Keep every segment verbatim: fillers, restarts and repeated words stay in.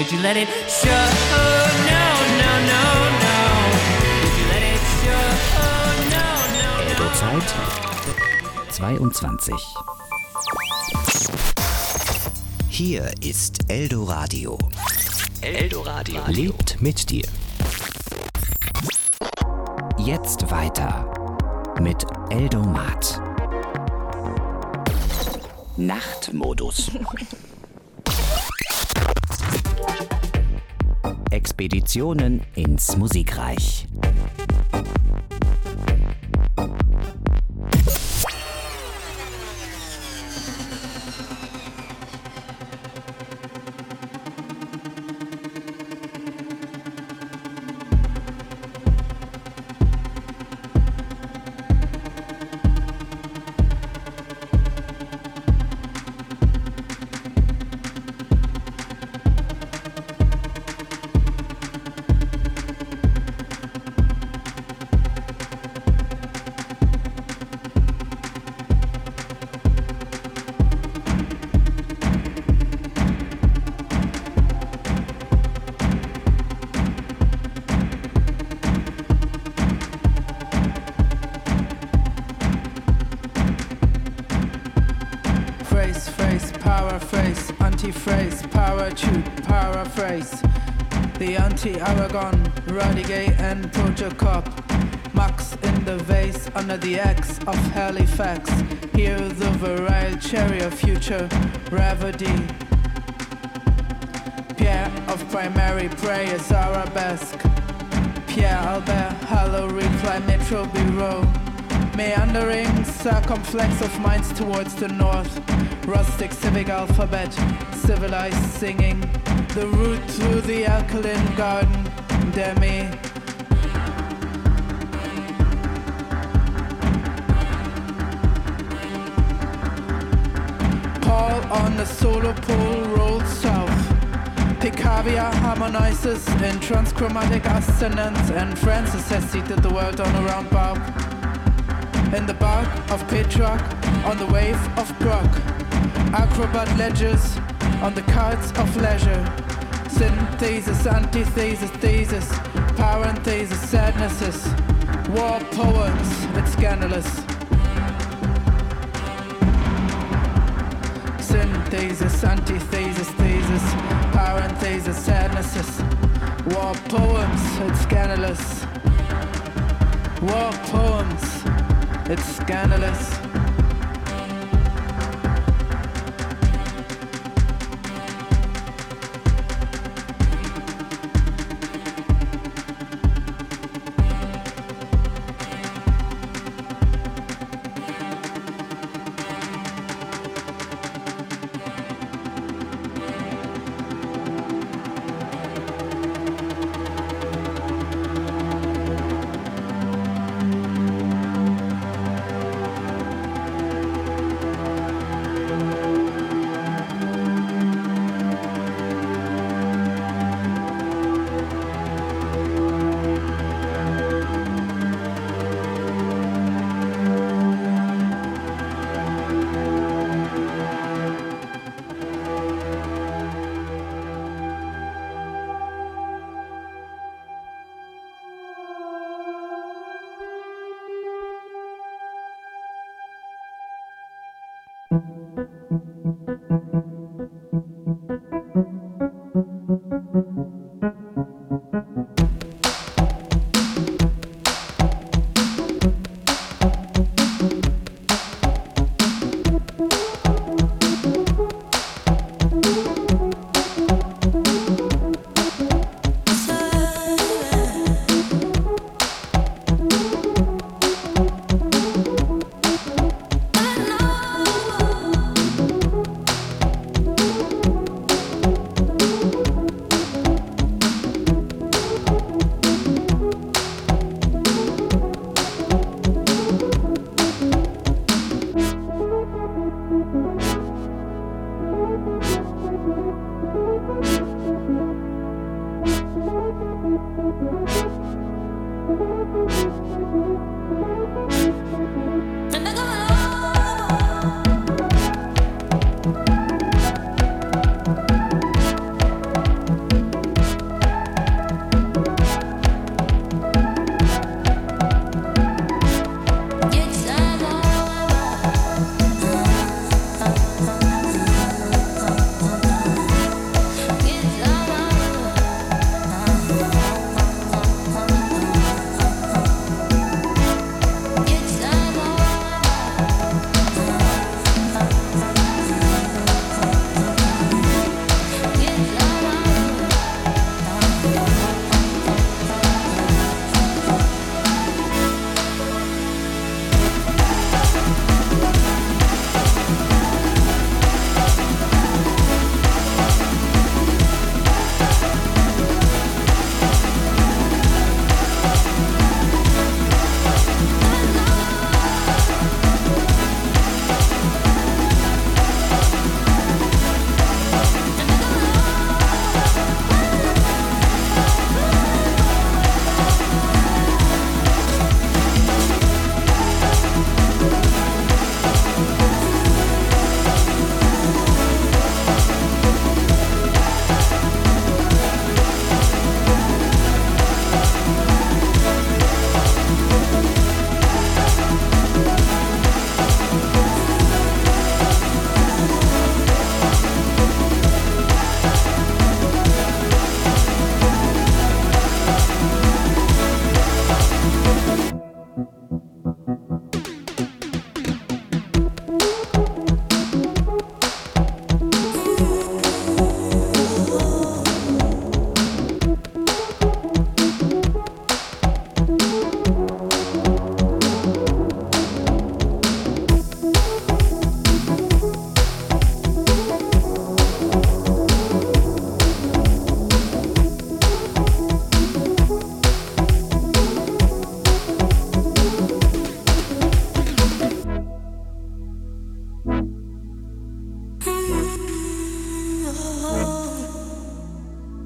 Would you let it show? No, no, no, no. Would you let it show? No, no, no. Eldo-Zeit zweiundzwanzig. Hier ist Eldoradio. Eldoradio lebt mit dir. Jetzt weiter mit Eldomat. Nachtmodus. Expeditionen ins Musikreich. Phrase, parachute, paraphrase. The anti-Aragon, Radigate and Protocop. Max in the vase under the X of Halifax. Here the virile cherry of future Ravody. Pierre of primary prey is arabesque. Pierre Albert, Hallow, reply Metro Bureau. Meandering circumflex of minds towards the north. Rustic civic alphabet, civilized singing. The route through the alkaline garden, demi. Paul on the solar pole rolls south. Picabia harmonizes in transchromatic assonance, and Francis has seated the world on a round bark. In the bark of Petrarch, on the wave of Brock. Acrobat ledgers on the cards of leisure. Synthesis, antithesis, thesis, parenthesis, sadnesses. War poems, it's scandalous. Synthesis, antithesis, thesis, parenthesis, sadnesses. War poems, it's scandalous. War poems, it's scandalous.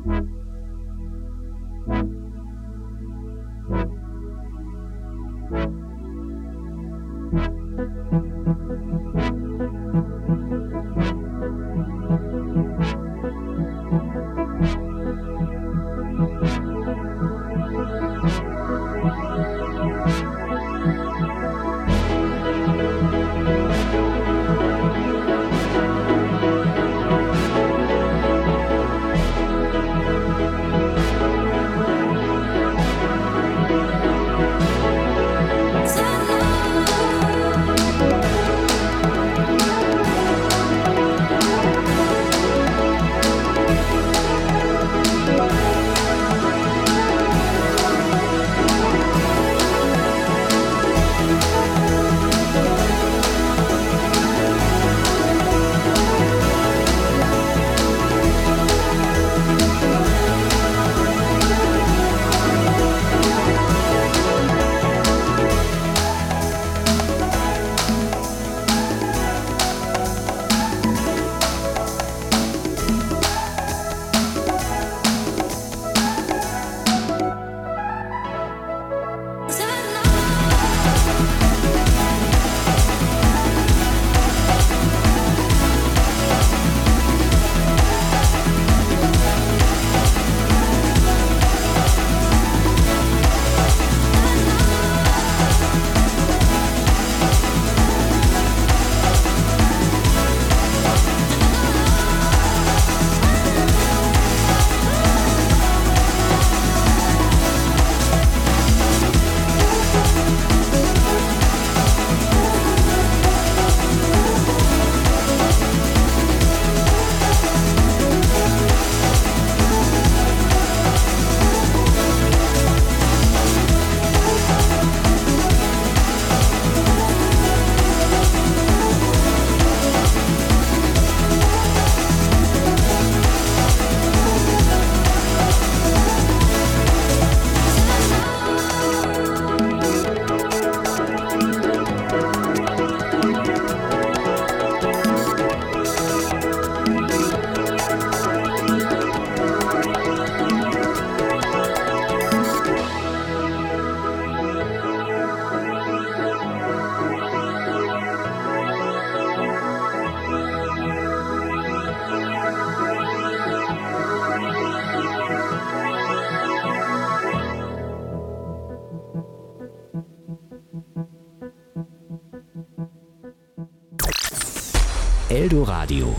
Eldoradio.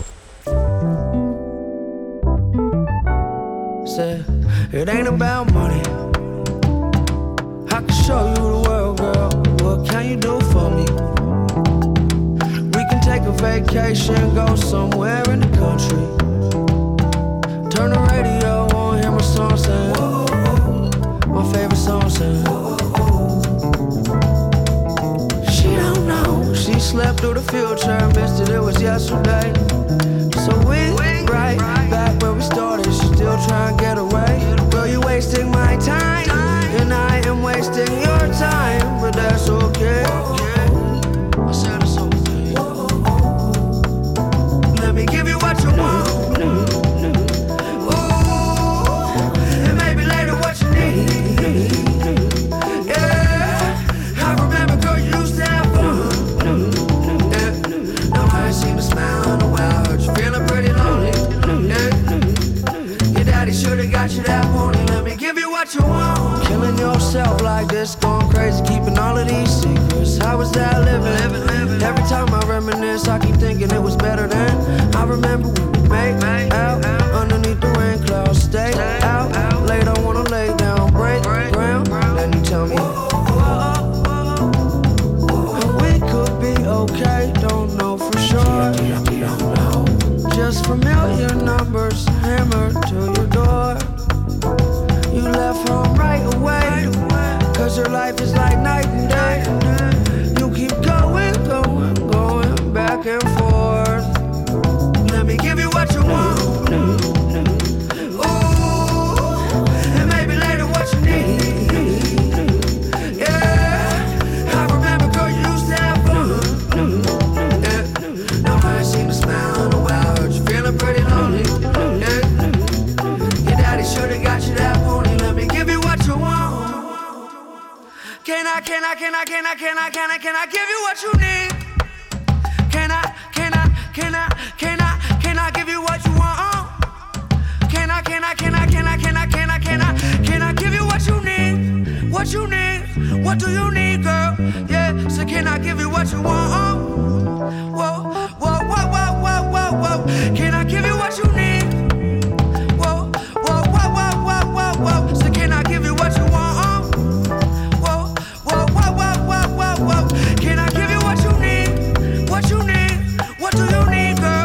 Say, it ain't about money. I can show you the world, girl. What can you do for me? We can take a vacation, go somewhere in the country. Turn the radio on, hear my song saying, my favorite song saying. She don't know, she slept through the future, missed it, it was yesterday. So we right back where we started, she still trying to get away. Girl, you wasting my time, and I am wasting your time, but that's okay. I said it's okay. Let me give you what you want. Ooh, and maybe later what you need. Yeah, I remember, girl, you used to have fun. Yeah, now I ain't seen a smile in a while. Heard you feeling pretty lonely. Yeah, your daddy should've got you that morning. Let me give you what you want. Killing yourself like this, going crazy, keeping all of these secrets. How was that living? living, living. Every time I reminisce, I keep thinking it was better then. I remember we would make out underneath the rain clouds. Stay out late, I wanna lay down, break ground. Then you tell me we could be okay, don't know for sure. Just familiar numbers hammered to your door. You left home right away, cause your life is like night and day. You keep going, going, going back and forth. Let me give you what you want. Ooh, and maybe later what you need. Yeah, I remember, girl, you used to have fun. Yeah, now I ain't seen a smile in a while. Heard you feeling pretty lonely. Yeah, your daddy can I, can I, can I, can I, can I, can I give you what you need? Can I, can I, can I, can I, can I give you what you want? Can I, can I, can I, can I, can I, can I, can I, can I give you what you need? What you need? What do you need, girl? Yeah, so can I give you what you want? Whoa, whoa, whoa, whoa, whoa, whoa, whoa. Can I give you what you need? Whoa, whoa, whoa, whoa, whoa, whoa, whoa. So can I give you what you want? Whoa, whoa, whoa, whoa, whoa, whoa, whoa. Can I give you what you need? What you need? What do you need, girl?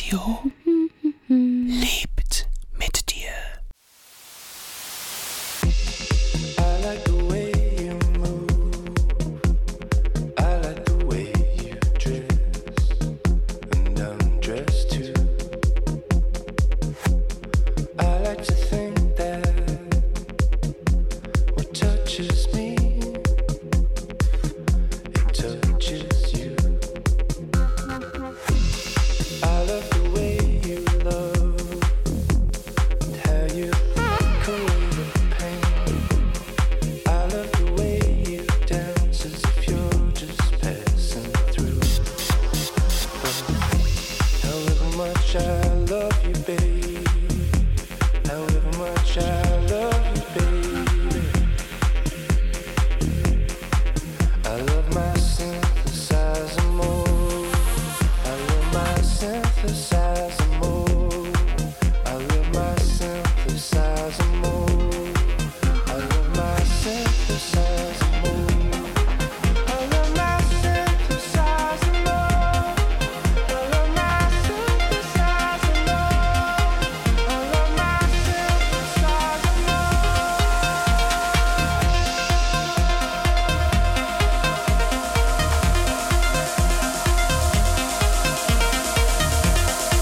Radio lebt mit dir. I like the way you move. I like the way you dress, and I'm dressed too. I like to think that what touches me, it touches you. I love the way you love and how you look away the pain. I love the way you dance as if you're just passing through. But however much I love you, babe, however much I love you, baby, I love my synthesizer more. I love my synthesizer more. I love my synthesizer more. I love my synthesizer more. I love my synthesizer more. I love my synthesizer more. I love my synthesizer more.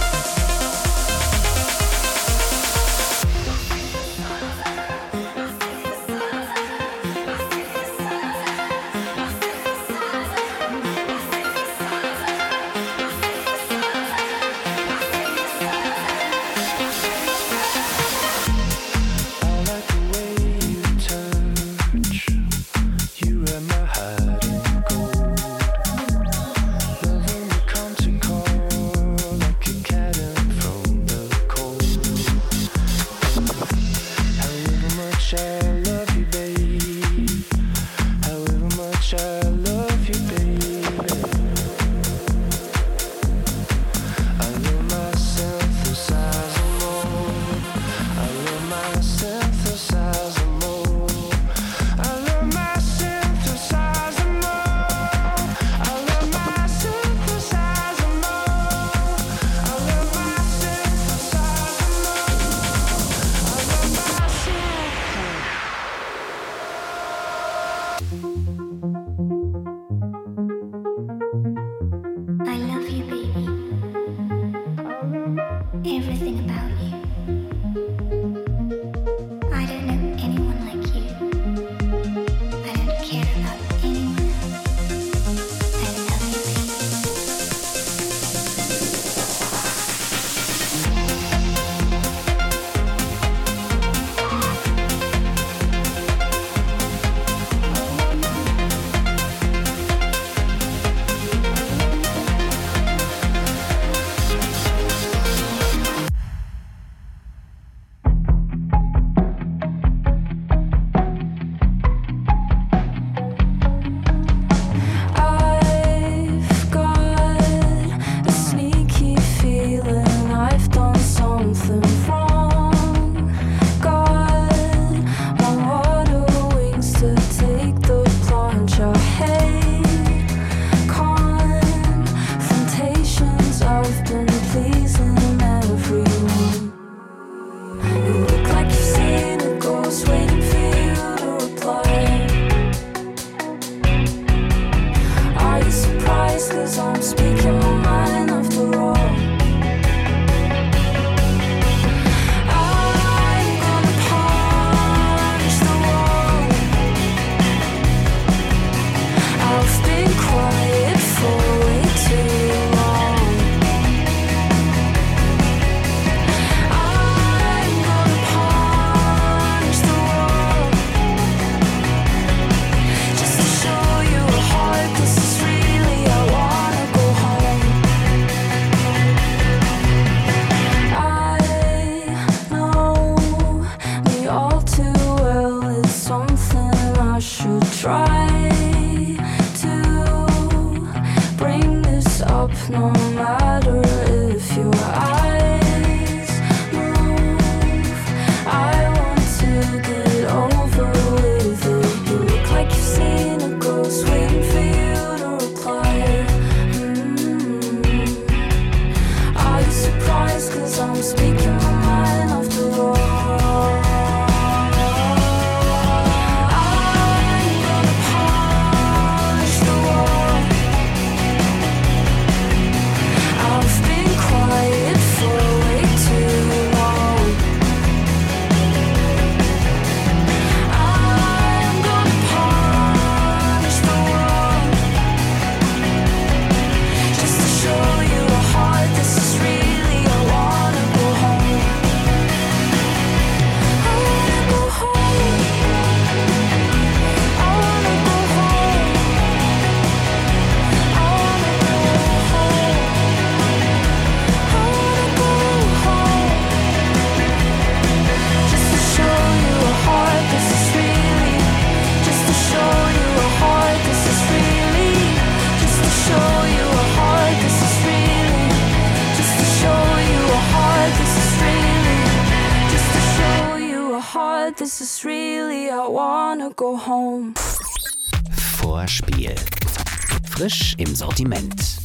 but this is really, I wanna go home. Vorspiel. Frisch im Sortiment.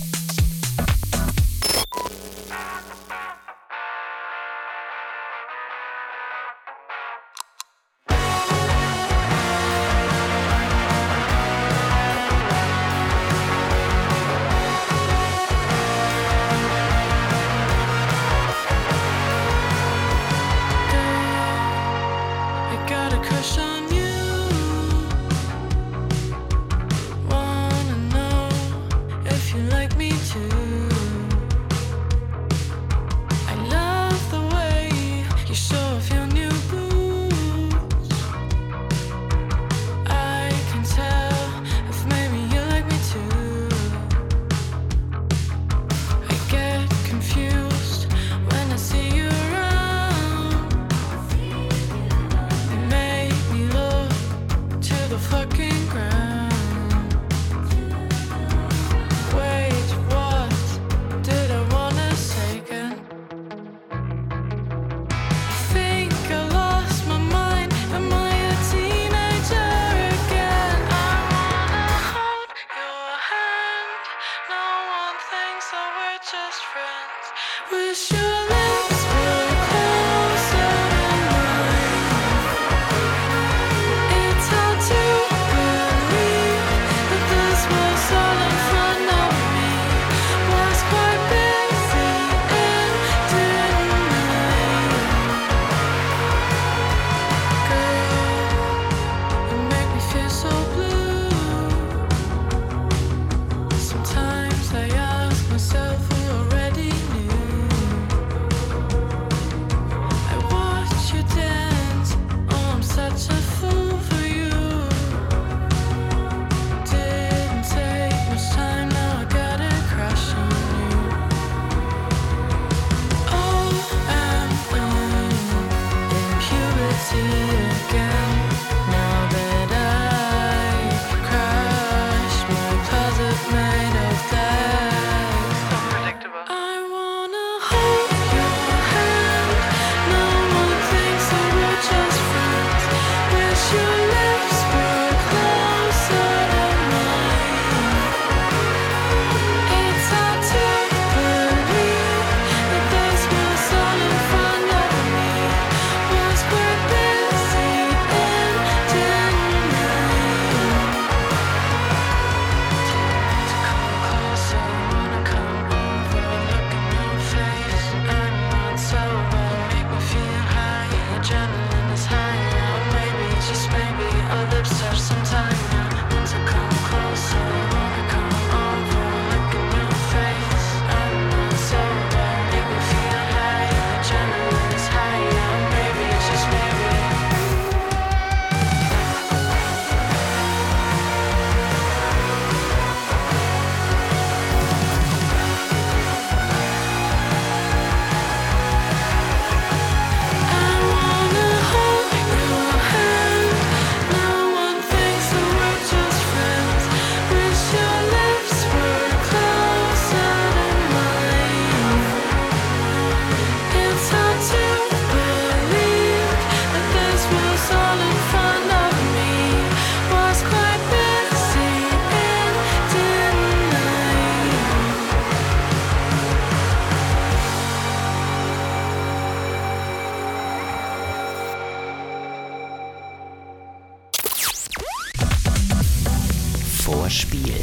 Vorspiel.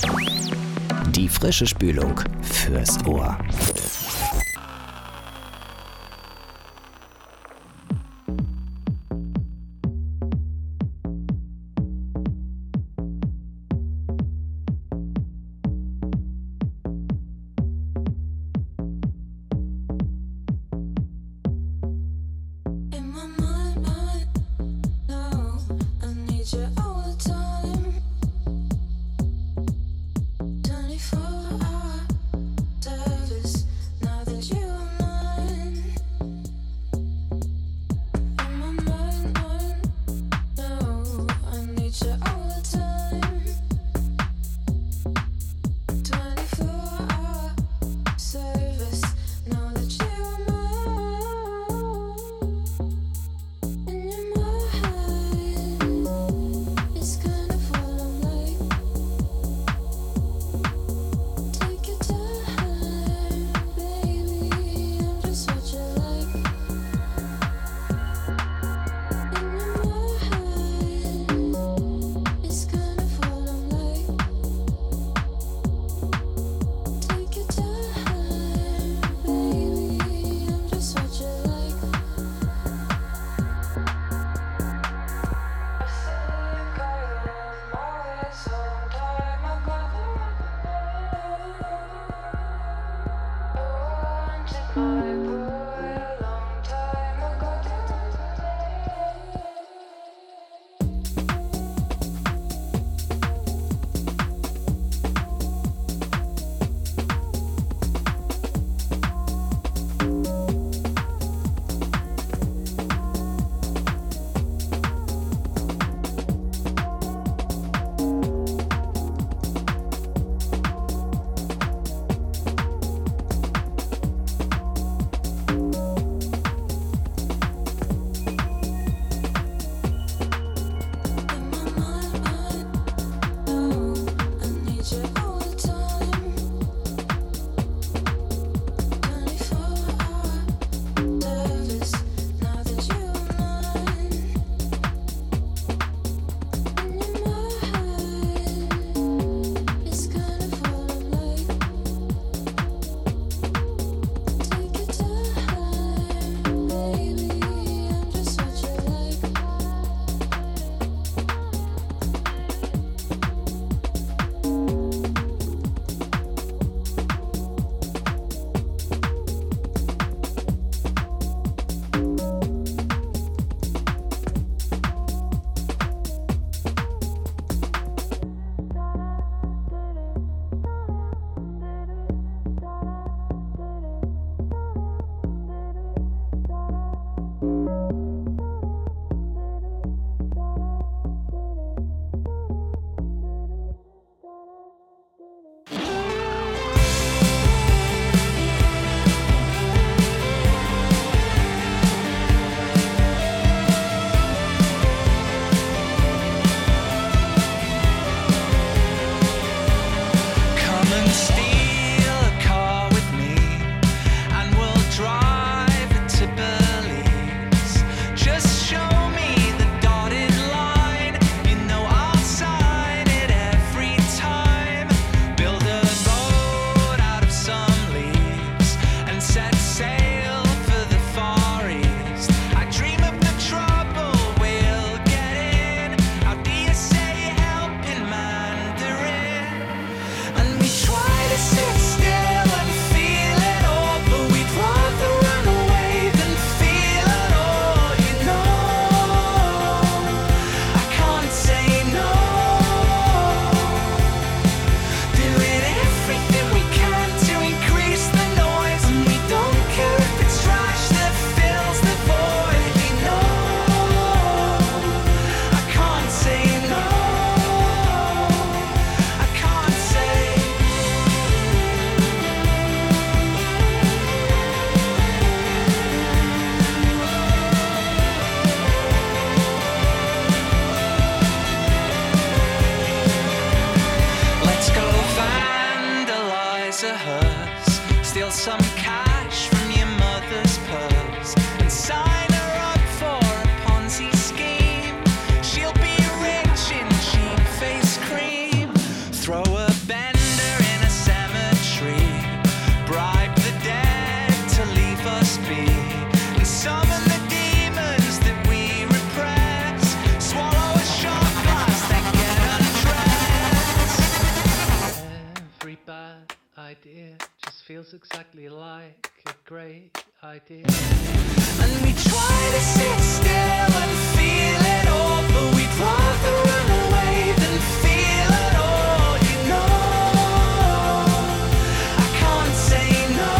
Die frische Spülung fürs Ohr. twenty-four hour service. feels exactly like a great idea. And we try to sit still and feel it all, but we'd rather run away than feel it all, you know. I can't say no.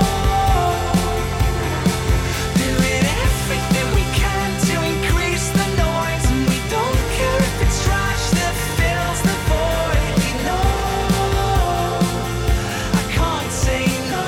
Doing everything we can to increase the noise, and we don't care if it's trash that fills the void, you know. I can't say no.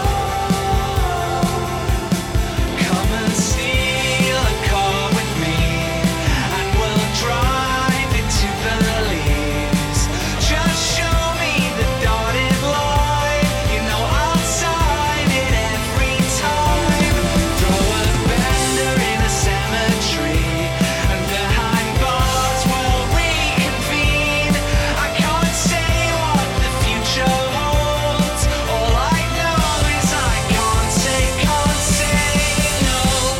Come and steal a car with me, and we'll drive it to Belize. Just show me the dotted line, you know I'll sign it every time. Throw a bender in a cemetery, and behind bars we'll reconvene. I can't say what the future holds. All I know is I can't say, can't say no.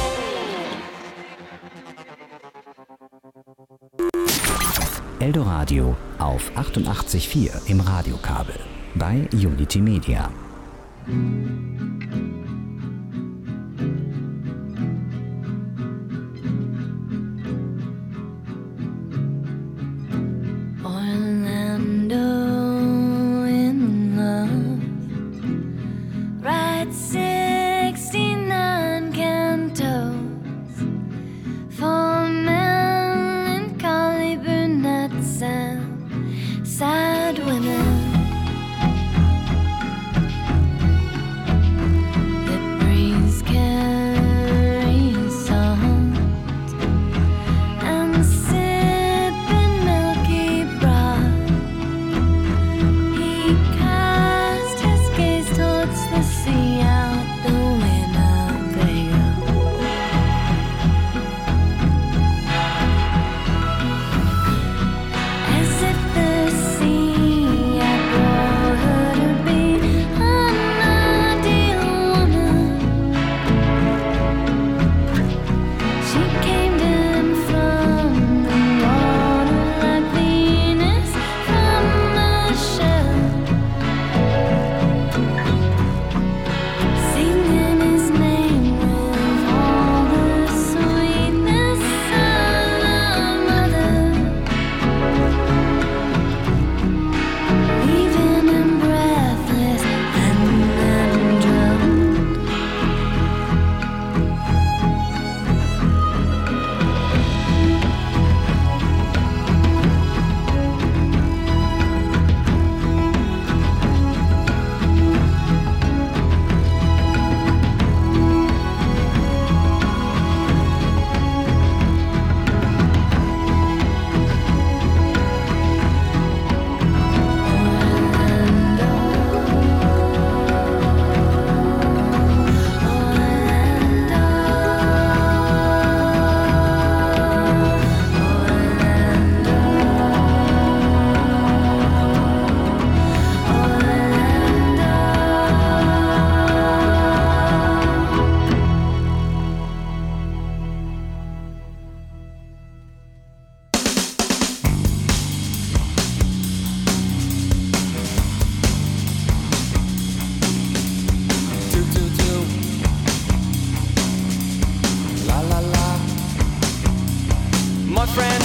Eldoradio auf achtundachtzig Komma vier im Radiokabel bei Unity Media.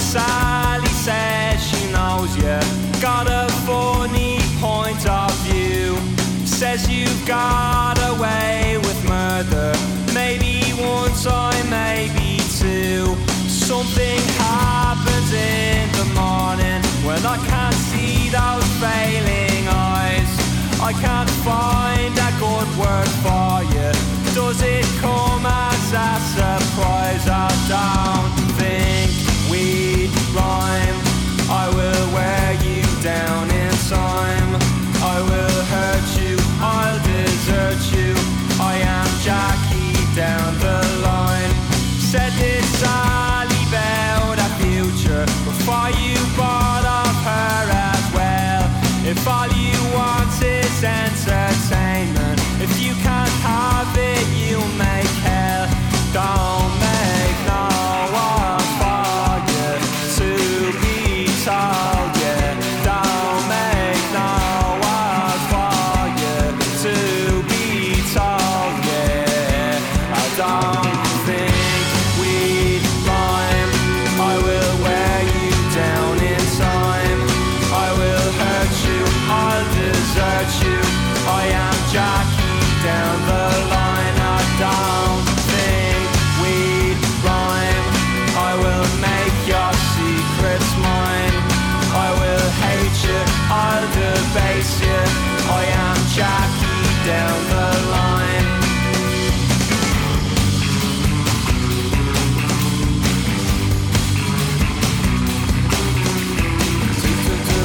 Sally says she knows you got a funny point of view. Says you've got away with murder, maybe one time, maybe two. Something happens in the morning when I can't see those failing eyes. I can't find a good word for you. Does it come as a surprise? I don't think we'd rhyme. I will wear you down in time. I will hurt you, I'll desert you. I am Jackie down the line. Said this Sally about a future before you bought off her as well. If all you want is entertainment, if you can't have it, you make hell. Don't make no one for you to be told, yeah. Don't make no one for you to be told, yeah. I don't think we'd rhyme. I will wear you down in time. I will hurt you, I'll desert you. I am Jackie down the line. I don't think we'd rhyme. I will make your secrets mine. I will hate you, I'll debase you. I am Jackie down the line. Do, do, do.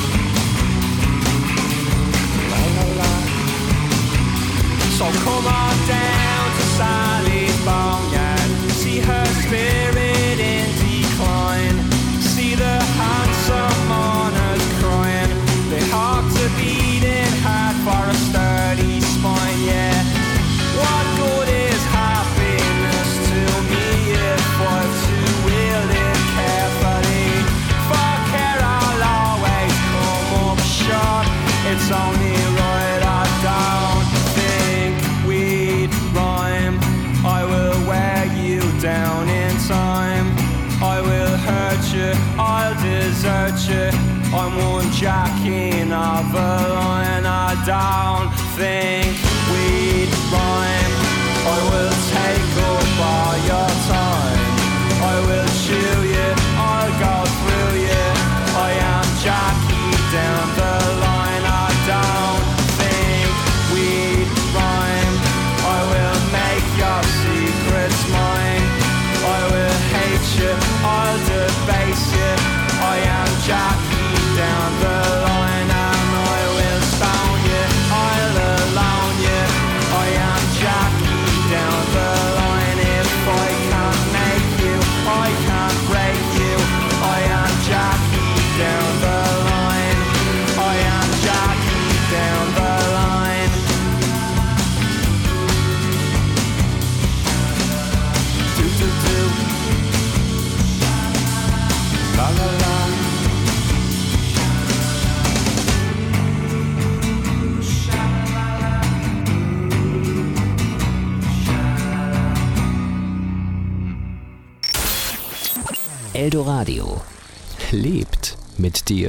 La, la, la. So come on down to Sally's boneyard. See her spirit in decline. See the handsome mourners crying. They have to beating hard for a sturdy spine, yeah. What good is happiness to me if I'm to wield it carefully? For care I'll always come up short. It's only right I don't think we'd rhyme. I will wear you down in time. I will hurt you, I'll desert you. I'm one jacking of a line. I don't think we'd rhyme. I will take up all your time. I will chew you, I'll go through you. I am Jackie down the line. I don't think we'd rhyme. I will make your secrets mine. I will hate you, I'll debase you. I am Jackie down the line. And I will stone you, I'll alone you. I am Jackie down the line. If I can't make you, I can't break you. I am Jackie down the line. I am Jackie down the line. Do do do. La la la. Eldoradio lebt mit dir.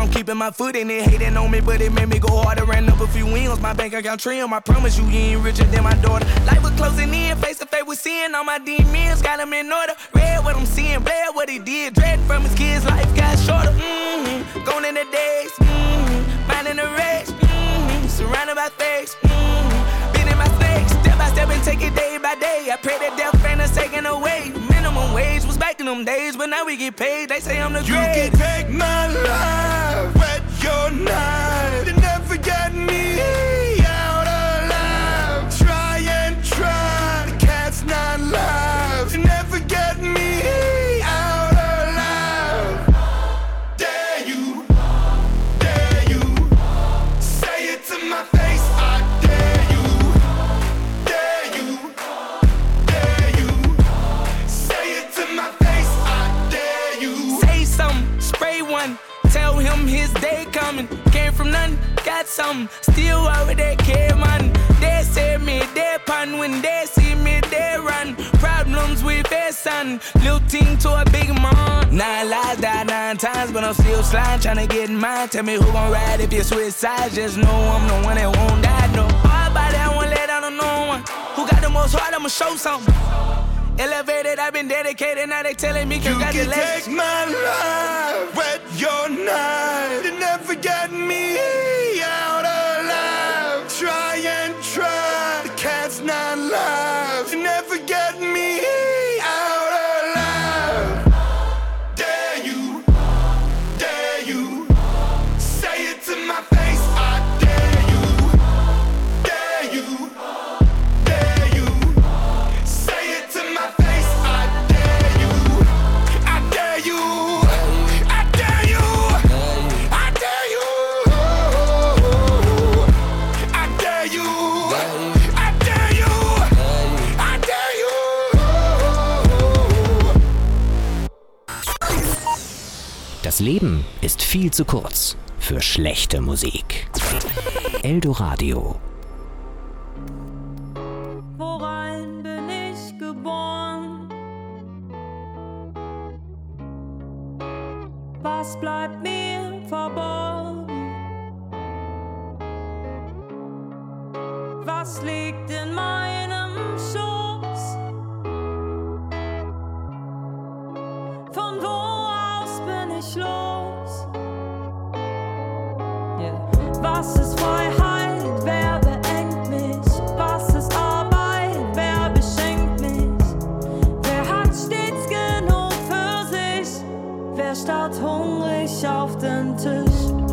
I'm keeping my foot in it. Hating on me, but it made me go harder. Ran up a few wings, my bank account trim. I promise you, you ain't richer than my daughter. Life was closing in, face to face with sin. All my demons got them in order. Read what I'm seeing, bled what he did. Dread from his kids, life got shorter. Mm-hmm. Gone in the days, mm-hmm. Minding the race, mm-hmm. Surrounded by fakes, mm-hmm. Been in my snakes, step by step and take it day by day. I pray that death ain't us taken away. Minimum wage was back in them days, but now we get paid. They say I'm the You great. can take my life, wet your knife, and never get me out alive. Try and try, the cat's not live, to never get me out alive. Dare you, dare you, say it to my face, I dare you, dare you, dare you, say it to my face, I dare you. Say something, spray one. Tell him his day coming. Came from nothing, got something. Still over there, care man. They say me, they pun. When they see me, they run. Problems with their son. Little team to a big man. Nine lives died nine times, but I'm still sliding, trying to get mine. Tell me who gon' ride if you switch sides. Just know I'm the one that won't die. No, all about that, I won't let down on no one. Who got the most heart, I'ma show something. Elevated, I've been dedicated, now they telling me congratulations. You can take my life, wet your knife, and never get me out alive. Try and try, the cat's not live, to never get me out alive. Dare you, dare you, say it to my face, I dare you, dare you, dare you, say it to my face, I dare you, I dare you, I dare you, I dare you, I dare you, I dare you, I dare you. Das Leben ist viel zu kurz für schlechte Musik. Eldoradio. Worein bin ich geboren? Was bleibt mir verborgen? Was liegt in meinem Schoß? Von wo aus bin ich los? Yeah. Was ist Freiheit? Wer beengt mich? Was ist Arbeit? Wer beschenkt mich? Wer hat stets genug für sich? Wer starrt hungrig auf den Tisch?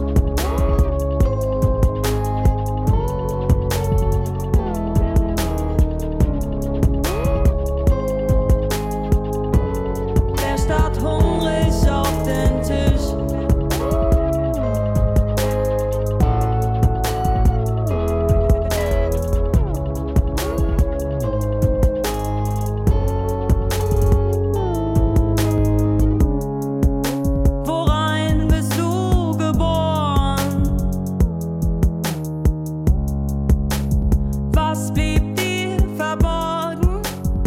Wer starrt hungrig auf den Tisch? Worein bist du geboren? Was blieb dir verborgen?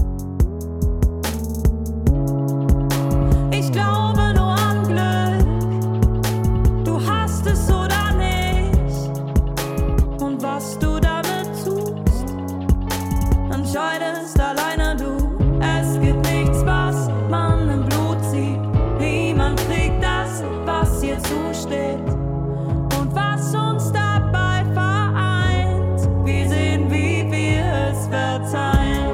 Ich glaube nur an Glück. Du hast es oder nicht. Und was du damit tust, entscheidest alleine du. Es gibt nichts, was man im Blut sieht. Niemand kriegt das, was dir zusteht. Und was uns dabei vereint, wir sehen, wie wir es verzeihen.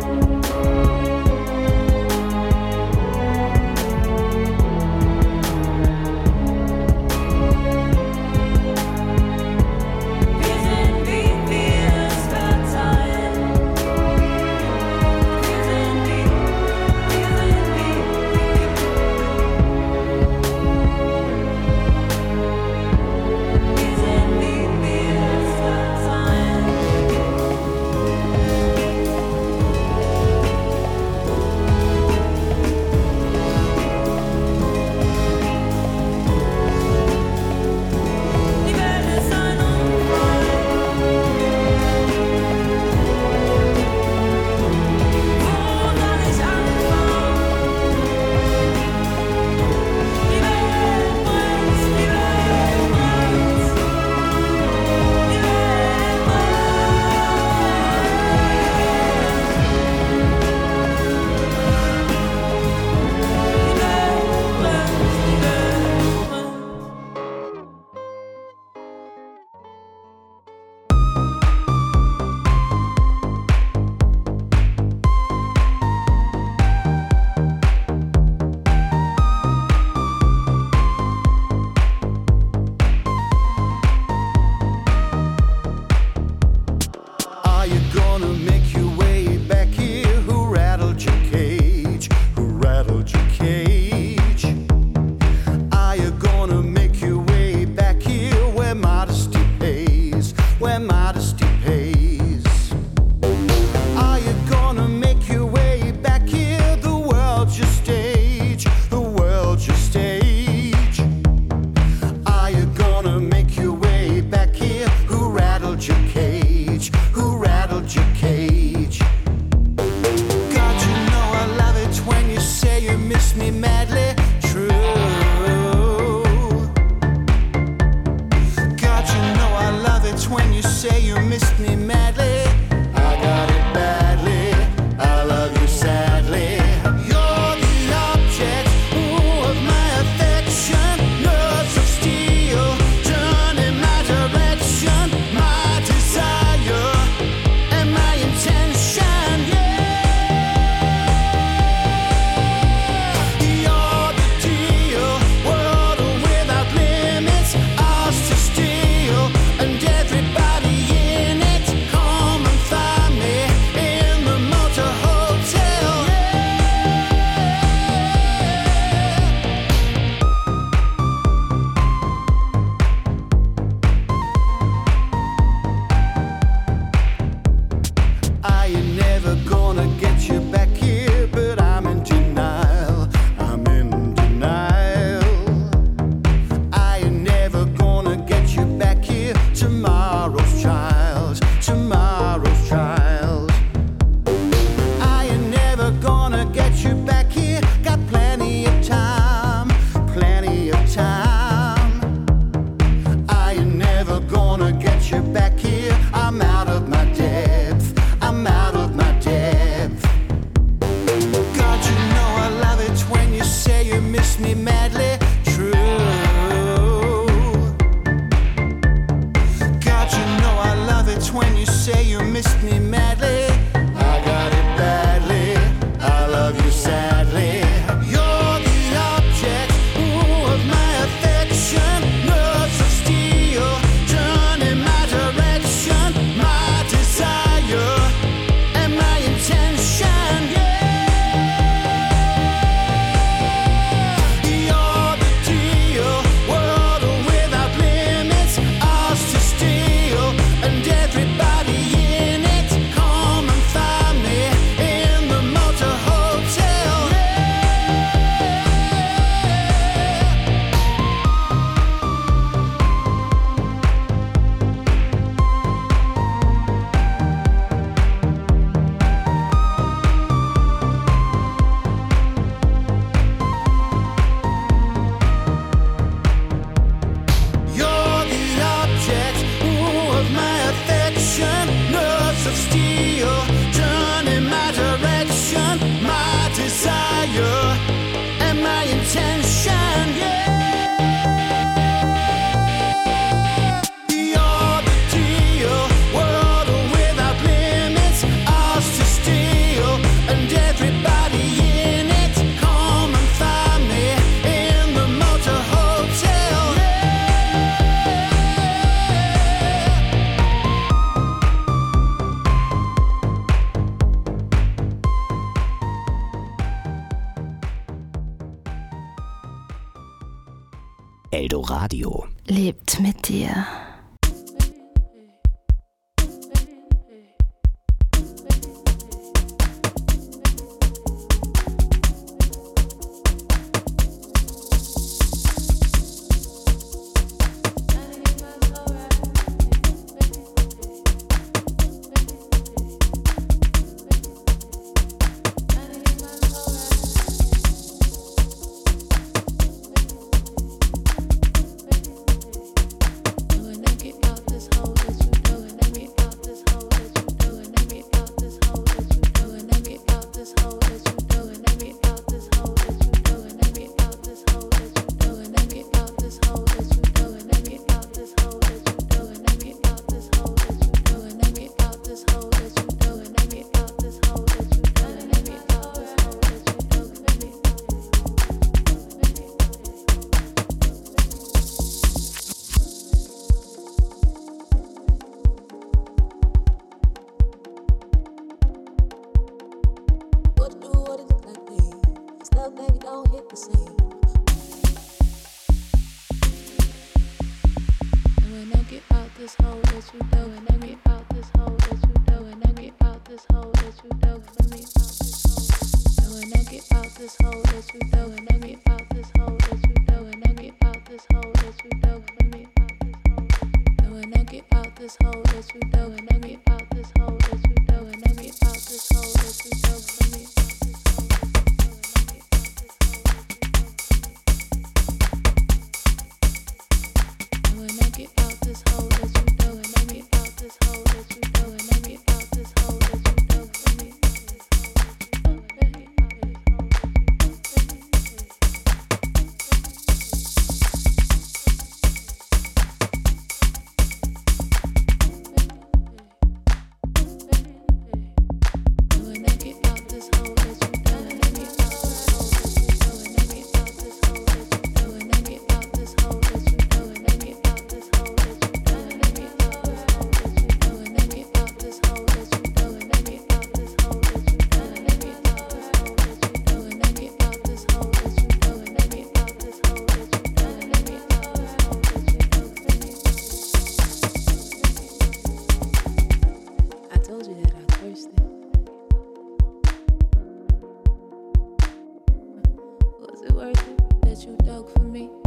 Wir sehen, wie wir es verzeihen. Eldoradio lebt mit dir. Was it worth it that you dug for me?